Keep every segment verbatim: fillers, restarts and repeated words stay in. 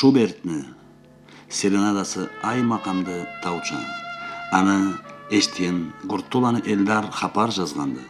Шубертні серенадасы ай макамды тауча. Аны эштен Гуртуланы Элдар хапар жазганды.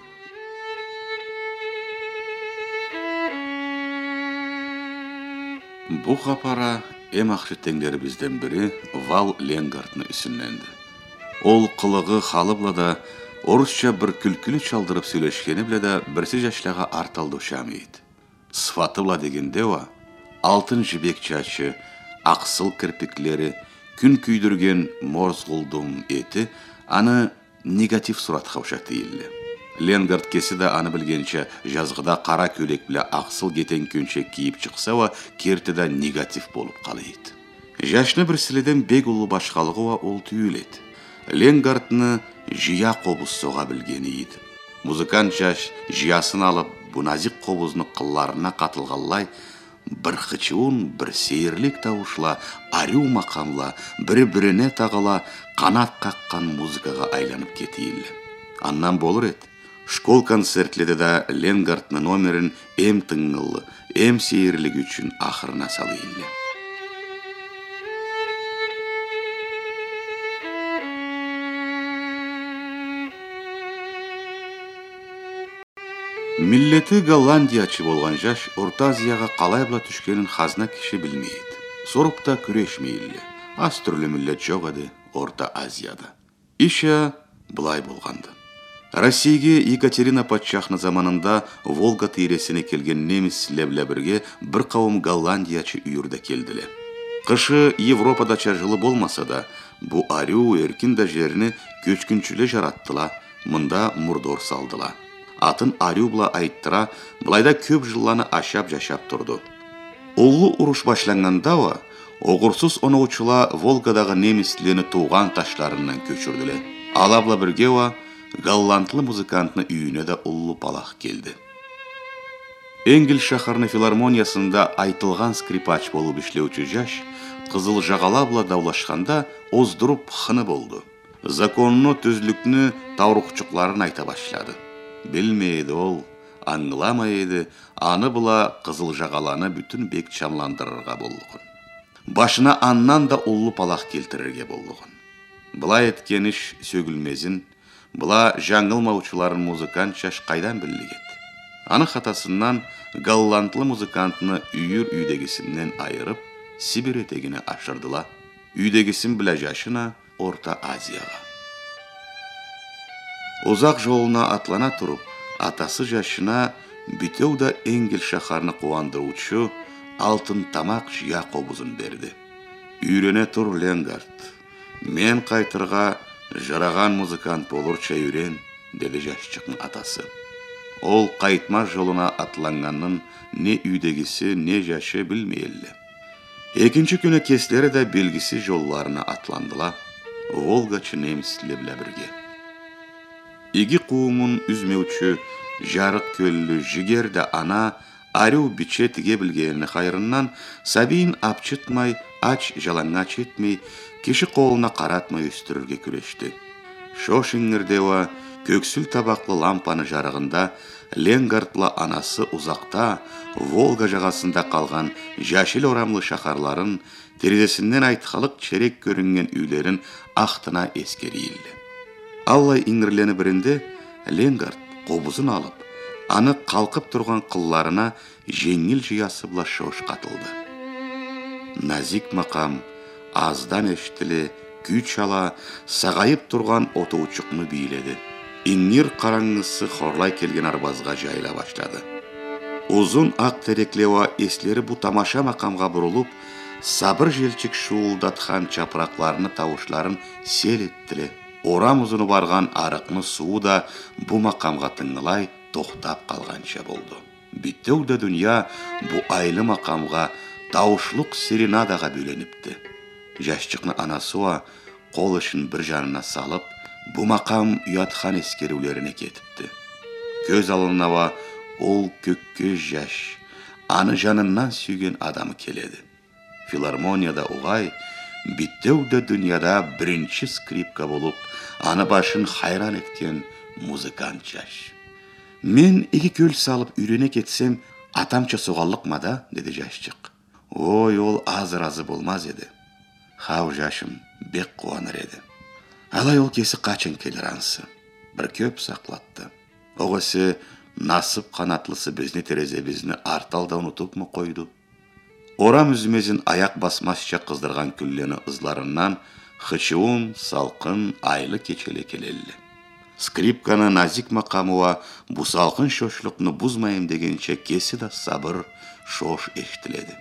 Бу хапара эм акчы теңдерибизден бири Вал Ленгартны үсүнленди. Ол кылыгы халыбла да орусча бір күлкүлү чалдырып сүйлөшкени биле да бирси жашлага арталдуучам ийт. Сыфаты бла дегенде ва алтын жибек чачы, аксыл кирпиклери, күн күйдүрген морзгулдум эти аны негатив суратка окшотуйлы. Ленгард кеси да аны билгенче жазгыда кара көйлек биле аксыл кетен күнчек кийип чыкса ва кертеде негатив болуп калыйт. Жашны бир силеден бек улуу башкалыгы ва ол түйүлет. Ленгардны жия кобуз сога билгени ийди. Музыкант жаш жиясын алып, бу назик кобузну кылларына катылганлай бір хычуун, бір сейірлік таушла, арю макамла, бірі-біріне тағала қанат қаққан музыкаға айланып кетейлі. Аннан болыр ет. Школ концертледі да Ленгардны номерін эм тыңғылы, эм сейірлік үшін ақырына салыйлы. Миллети Голландиячы болған жаш Орта Азияға қалай бла түшкенін хазна киши білмейді. Соруп та күрешмейлі. Аз түрлі миллет жоқ еді Орта Азияда. Иша бұлай болғанды. Россияге Екатерина патшахны заманында Волга тиресіне келген неміс ләблә бірге бір қауым Голландиячы үйірді келділі. Қышы Европадача жылы болмаса да, бұ арю еркінда жеріні көчкүнчүле жараттыла, мұнда мурдор салдыла. Атын арюбла айттыра, бұлайда көп жылланы ашап жашап тұрды. Оллы уруш башланганда ва, оғырсыз оны учула Волгадағы немислені туған ташларынан көчүрділі. Алабла бірге ва, голландлы музыкантны үйіне да уллы палақ келді. Энгель шахарны филармониясында айтылған скрипач болу бішлеучі жаш, қызыл жағалабла даулашқанда оздырып хыны болды. Законны түзлікні таурықчықларын айта башлады. Білмейді ол, аңыламайды, аны бұла қызыл жағаланы бүтін бек чамландырырға болуғын. Башына аннан да уллы палақ келтірерге болуғын. Бұла еткен іш сөгілмезін, бұла жаңылмаучыларын музыкант жаш қайдан білігет. Аны хатасынан голландлы музыкантыны үйір үйдегісінен айырып, Сибир етегіне ашырдыла. Үйдегісін біле жашына Орта Азияға. Озақ жолына атлана тұрып, атасы жашына бітеуді Энгель шахарны қуандыручы алтын тамақ жия қобузын берді. Үйрене тұр Ленгард. Мен қайтырға жараған музыкант болырча үйрен, деді жашчықның атасы. Ол қайтма жолына атланғанның не үйдегісі, не жашы білмейлі. Екінші күні кеслері де белгісі жолларына атландыла, Волгачы неміслі біле бірге. Иги қуымын үзмеучі, жарық көллі жігерді ана, арю биче тіге білгені қайрыннан, сабейін апчытмай, ач жалаңа четмей, кеші қолына қаратмай үстірірге күрешті. Шошиңгірдева көксіл табақлы лампаны жарығында, Ленгардла анасы ұзақта, Волга жағасында қалған жашыл орамлы шақарларын, терезесінен айтқалық черек көрінген үйлерін ақтына ескерейілі. Аллай иңірлені бірінде Ленгард қобызын алып, аны қалқып тұрған қылларына жеңіл жиясы бұла шош қатылды. Назик мақам, аздан ештілі, күч ала, сағайып тұрған отуучықны бейледі. Иңір қараңғысы хорлай келген арбазға жайла баштады. Uzun ақ тереклева еслері бұ тамаша мақамға бұрылып, сабыр желчік шуылдатқан чапырақларыны тауышларын сел еттілі. Орам ұзыны барған арықны суы да бұ мақамға тыңылай тоқтап қалғанша болды. Биттеуді дүния бұ айлы мақамға тауышлық серенадаға бөленіпті. Жашчықны анасуа қол ішін бір жанына салып, бұ мақам ұятхан ескерулеріне кетіпті. Көз алынава ол көкке жаш, аны жанынан сүйген адамы келеді. Филармонияда оғай, биттеуді дүнияда бірінші скрипка болып, аны башын хайран еткен музыкант жаш. Мен екі көл салып үйрене кетсем, атамча соғалық мада, деді жашчық. Ой, ол азыр-азы болмаз еді. Хау жашым бек қуаныр еді. Алай ол кесі қачын келер ансы. Бір көп сақлатты. Оғысы насып қанатлысы бізні терезе бізні арталда ұнытып мұ қойды. Орам үзмезін аяқ басмасша қыздырған күллені ызларынан хычуын, салқын, айлы кечеле келелі. Скрипканы назик мақамыва бұ салқын шошлықны бұзмайым дегенше кесі да сабыр шош ештіледі.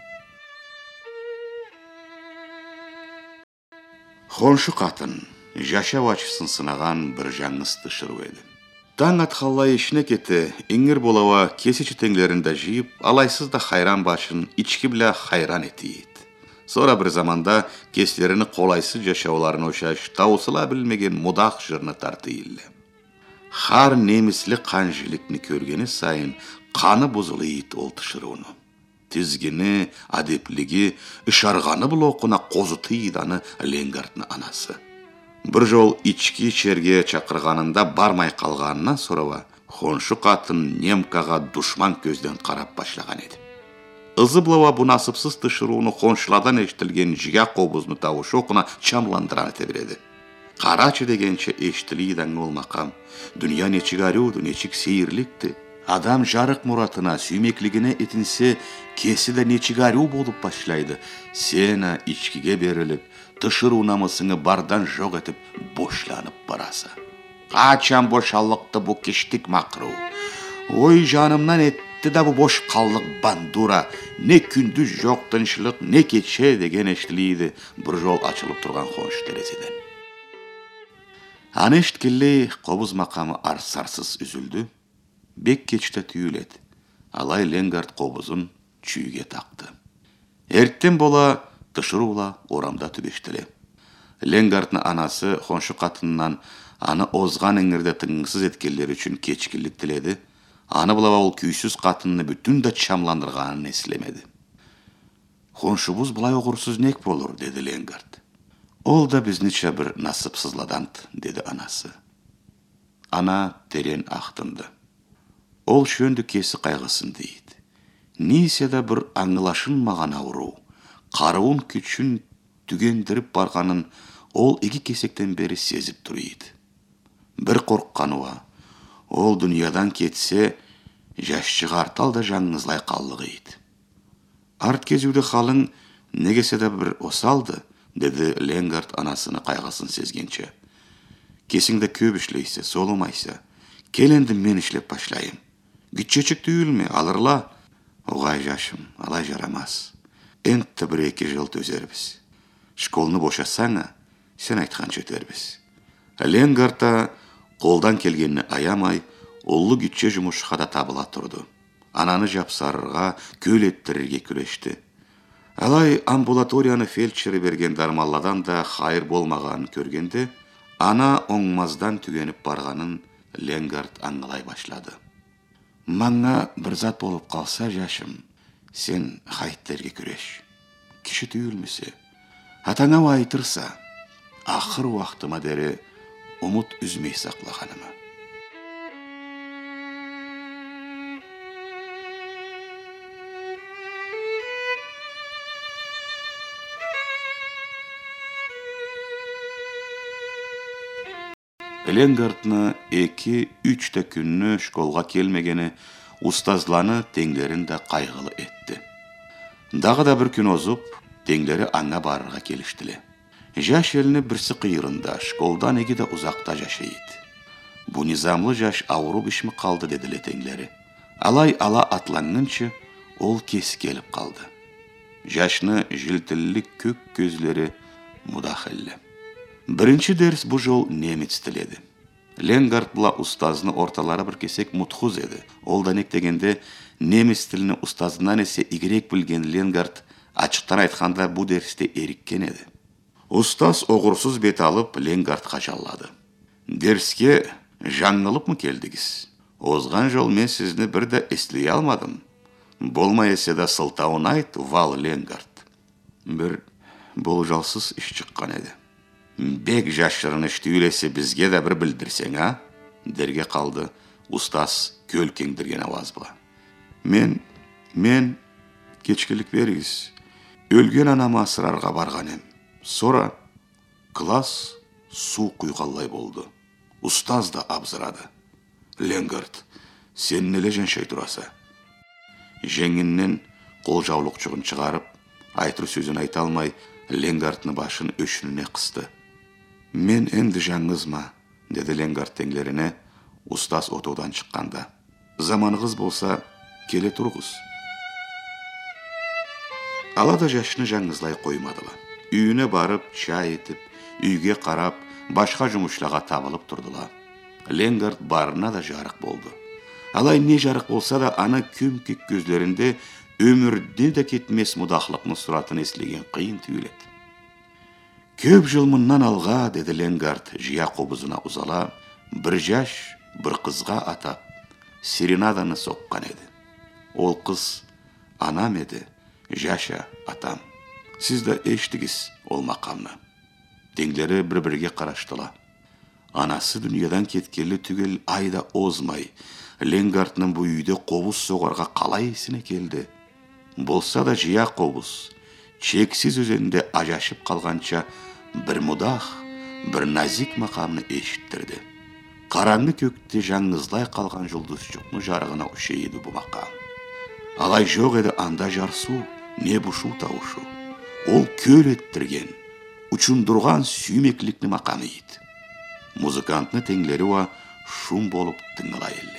Хоншы қатын жаша вачысын сынаған бір жаңыз тышыру еді. Таң атқалай ішіне кеті, еңгір болава кесечі теңлерінде жиып, алайсыз да хайран башын ички біля хайран еті еді. Сора бір заманда кеслеріні қолайсыз жашауларын ошаш, таусыла білмеген мұдақ жырны тарты елі. Хар неміслі қанжылікні көргені сайын қаны бұзылы ет ол тышыруыны. Тізгені, адеплігі, үшарғаны бұл оқына қозыты еданы Ленгартны анасы. Бір жол ички черге чақырғанында бармай қалғанынан сорава, хоншы қатын немкаға душман көзден қарап башлаған еді. Ызыблава бұ насыпсыз тышыруыны хоншыладан ештілген жиға қобызны тауыш оқына чамландыран ете береді. Қарачы дегенше ештілі едің ол мақам, дүния нечік арюды, нечік сейірлікті. Адам жарық мұратына, сүймеклігіне етінсе, кесі де нечік арю болып башлайды. Сені ичкіге беріліп, тышыру намысыңы бардан жоқ етіп, бошланып барасы. Қачан бошалықты бұ кештік мақыру. Ой, жанымнан етті да бұ бош қаллық бандура. Не күндіз жоқ тыншылық, не кетше деген ештілейді бір жол açылып тұрған қонш терезеден. Аны ешткелі қобыз мақамы арсарсыз үзілді. Бек кечті түйіледі. Алай Ленгард қобызын чүйге тақты. Эрттен бола тышырула орамда түбештілі. Ленгардны анасы хоншы қатынынан аны озған еңірді тыңсыз еткелері үшін кечкілік тіледі. Аны бұлава ол күйсіз қатынны бүтін да чамландырғанын еслемеді. Хоншыбыз бұлай оғырсыз нек болыр, деді Ленгард. Ол да бізніче бір насыпсызладант, деді анасы. Ана терен ақтынды. Ол шөнді кесі қайғысын дейді. Нейсе да бір аңылашын маған ауру, қаруын күчін түгендіріп барғанын ол екі кесектен бері сезіп тұрейді. Бір қорыққануа, ол дүниядан кетсе, жашчыға артал да жаңыңызлай қаллығы еді. Арт кезуді қалың негесе да бір осалды, деді Ленгард анасыны қайғысын сезгенше. Кесіңді көп ішлейсе, солымайса, келенді мен ішлеп башлайым. Гүтчечік түйілме, алырла. Оғай жашым, алай жарамас. Энтті бір-екі жыл төзербіз. Школны бошасаңа, сен айтқан жетербіз. Ленгардта қолдан келгенні аямай, олы гүтче жұмышқа да табыла тұрды. Ананы жапсарырға, көл еттірерге күрешті. Алай амбулаторияны фельдшері берген дармалладан да хайыр болмаған көргенде, ана оңмаздан түгеніп барғанын Ленгард аңғылай башлады. Маңа бір зат болып қалса жашым, сен қайттерге күреш. Кіші түйілмесе, атаңа айтырса, ақыр уақытыма дәрі ұмыт үзмей сақлағанымы. Ленгардны екі-үшті күнні школға келмегені ұстазланы теңлерінде қайғылы етті. Дағы да бір күн озып, теңлері аңа барырға келіштілі. Жаш еліні бірсі қиырында, школдан еге де ұзақта жашайды. Бұ низамлы жаш ауыру бішімі қалды деділі теңлері. Алай ала атланғыншы, ол кесі келіп қалды. Жашны жылтілік көк көзлері мұдақылы. Бірінші дәріс бұ жол немец тіледі. Ленгард бұла ұстазыны орталары бір кесек мұтхуз еді. Ол да нек дегенде немец тіліні ұстазынан есе игерек білген Ленгард ачықтан айтқанда бұ дәрісте еріккен еді. Ұстаз оғырсыз бет алып Ленгардқа жаллады. Дәріске жаңылып мұ келдігіз? Озған жол мен сізні бір де естілей алмадым. Болмай есе да сылтауын айт, вал Ленгард. Бір бұл жалсыз іш шыққан еді. Бек жашырын іштүйілесі бізге де бір білдірсең, а? Дерге қалды ұстаз көл кеңдірген аваз бұла. Мен, мен, кечкілік беріңіз. өлген анама асырарға барған ем. Сора класс су құйғалай болды. Ұстаз да абзырады. Ленгард, сен неле жаншай тұрасы? Жеңіннен қол жаулықчығын шығарып, айтыр сөзін айта алмай, Ленгардны башын өшініне қысты. Мен енді жаңыз ма, деді Ленгард теңлеріне, ұстаз отодан шыққанда. Заманығыз болса, келе тұрғыз. Алада жашыны жаңызлай қоймадылы. Үйіне барып, чай етіп, үйге қарап, башқа жұмышлаға табылып тұрдыла. Ленгард барына да жарық болды. Алай не жарық болса да, ана көмкек көзлерінде өмірде де кетмес мұдақлықны сұратын еслеген қиын түйіледі. Көп жыл мұннан алға, деді Ленгард жия қобызына ұзала, бір жаш, бір қызға атап, серенаданы соққан еді. Ол қыз анам еді, жаша атам. Сіз де ештігіз ол мақамны. Теңлері бір-бірге қараштыла. Анасы дүниеден кеткелі түгел айда озмай, Ленгардның бұл үйде қобыз соғарға қалай есіне келді. Болса да жия қобыз, чексіз өзенде ажашып қалғанша бір мұдақ, бір назик мақамны ешіттірді. Қараңғы көкте жаңызлай қалған жұлдыз жұқны жарығына ұшейді бұл мақам. Алай жоқ еді анда жарсу, не бұшу тауышу. Ол көл еттірген, ұчындырған сүймеклікні мақамы еді. Музыкантны теңлері ва шум болып тыңғыла елі.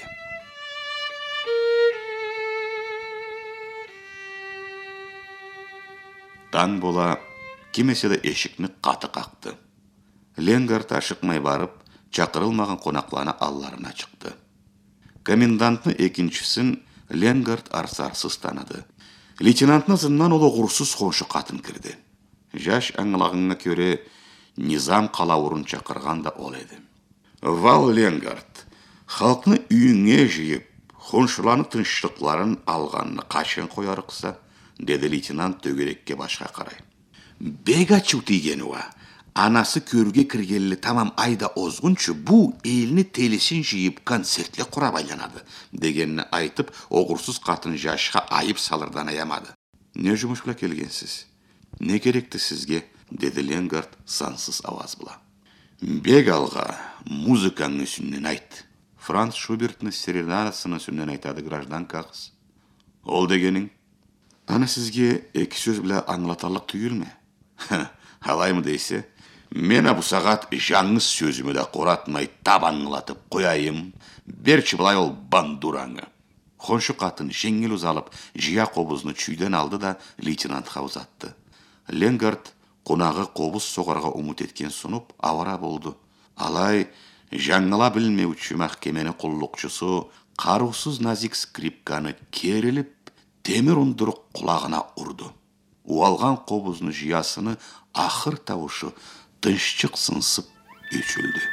Таң бола, кемеседе ешікні қаты қақты. Ленгард ашықмай барып, чақырылмаған қонақланы алларына шықты. Комендантны екіншісін Ленгард арсарсыз таныды. Лейтенантны зыннан ол оғырсыз қоншы қатын кірді. Жаш аңылағыңа көре Низам қалауырын чақырған да ол еді. Вал Ленгард, халқны үйіңе жиып, қоншыланы тыныштықларын алғанны қашын қойары қыса, деді лейтенант төгерекке башқа қарай. Бег ачу тигені ва, анасы көрге кіргелі тамам айда озғыншы бұл еліні телесін жиып концертле құра байланады, дегенні айтып, оғырсыз қатын жашқа айып салырдан аямады. Не жұмышқыла келгенсіз? Не керекті сізге? Деді Ленгард сансыз аваз бұла. Бег алға музыкаңны сүннен айт. Франц Шубертны серенадасыны сүннен айтады граждан қағыз. Ол дегенің? Аны сізге екі сөз біле аңлатарлық түйілме? Алаймы дейсе, мен абу сағат жаңыз сөзімі де қоратмай табанғылатып қояйым, берчі бұлай ол бандураңы. Қоншы қатын жеңгел ұзалып, жия қобызны чүйден алды да лейтенантқа ұзатты. Ленгард қонағы қобыз соғарға ұмыт еткен сұнып, авара болды. Алай, жаңыла білмеу чүмақ кемені құллықшысы, қарусыз назик скрипканы керіліп, темір ұндырық құлағына ұрды. Уалған қобызны жиясыны ақыр тауышы тыншчық сынсып өчілді.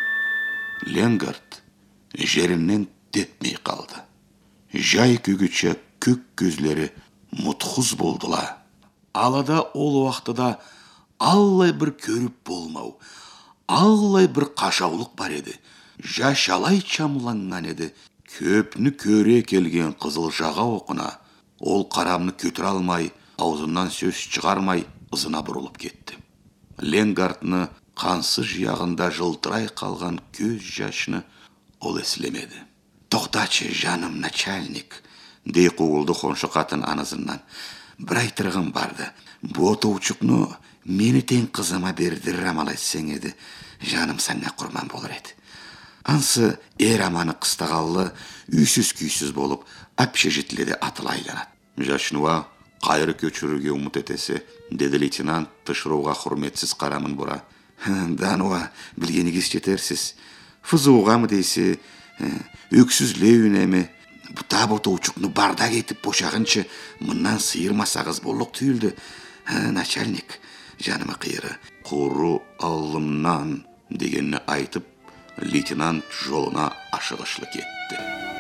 Ленгард жерінен тетмей қалды. Жай көгіче көк көзлері мұтқыз болдыла. Алада ол уақытыда аллай бір көріп болмау, аллай бір қашаулық бар еді. Жашалай чамланған еді. Көпні көре келген қызыл жаға оқына, ол қарамны көтір алмай, аузынан сөз шығармай, ызына бұрылып кетті. Ленгардны қансыз жияғында жылтырай қалған көз жашыны ол еслемеді. Тоқтачы, жаным начальник, дей қуылды қоншы қатын анызынан. Бір айтырғым барды. Боты ұчықны мені тен қызыма бердір рамалай сен еді. Жаным сәңе құрман болыр еді. Ансы ер аманы қыстағаллы, үйсіз-күйсіз болып, әпше жетіледі атылайланады. Жашынуа қайры көчіруге ұмыт етесі, деді лейтенант тұшыруға құрметсіз қарамын бұра. Дануа, білгенігіз жетерсіз. Фызуға мы дейсі, өксіз леуінеме, бұта боты ұчықны барда кетіп бошағыншы, мұннан сыйырмасағыз болық түйілді. Начальник, жанымы қиыры, құру алымнан дегенні айтып, лейтенант жолына ашығышлы кетті.